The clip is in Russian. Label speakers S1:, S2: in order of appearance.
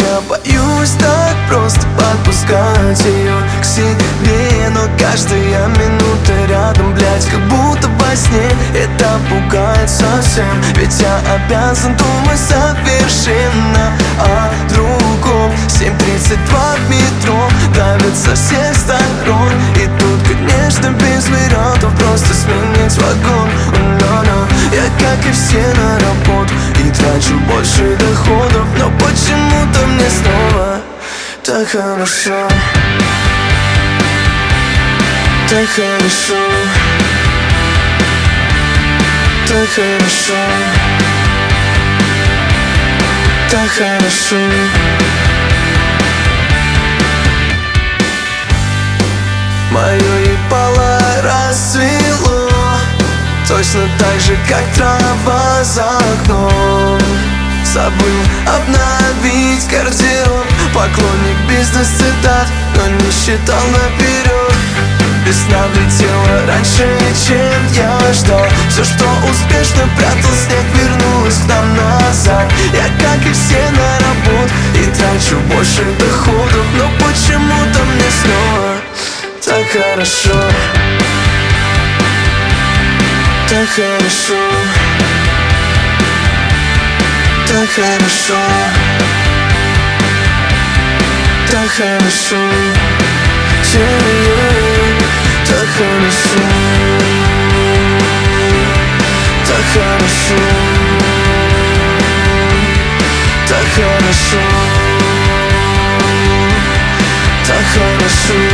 S1: Я боюсь так просто подпускать ее к себе, но каждая минута рядом, блядь, как будто во сне. Это пугает совсем, ведь я обязан думать совершенно о другом. 7:32 в метро, давит со всех сторон. И тут, конечно, без вариантов просто сменить вагон. Я, как и все, на работу и трачу больше доходов, но почему-то мне снова так хорошо. Так хорошо. Так хорошо. Так хорошо. Мое ебало расцвело, точно так же, как трава за окном. Забыл обновить гардероб, поклонник бизнес-цитат, но не считал наперед. Весна влетела раньше, чем я ждал. Все, что успешно прятал снег, вернулось к нам назад. Я, как и все, на работу и трачу больше доходов, но почему-то мне снова так хорошо. Так хорошо. Так хорошо. Так хорошо. Так хорошо. Так хорошо. Так хорошо. Так хорошо.